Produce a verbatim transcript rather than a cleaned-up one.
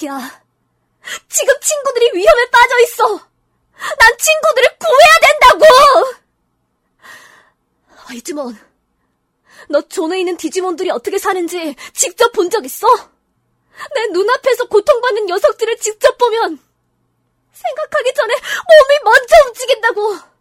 아니야. 지금 친구들이 위험에 빠져 있어. 난 친구들을 구해야 된다고! 이즈몬, 너 존에 있는 디지몬들이 어떻게 사는지 직접 본 적 있어? 내 눈앞에서 고통받는 녀석들을 직접 보면 생각하기 전에 몸이 먼저 움직인다고!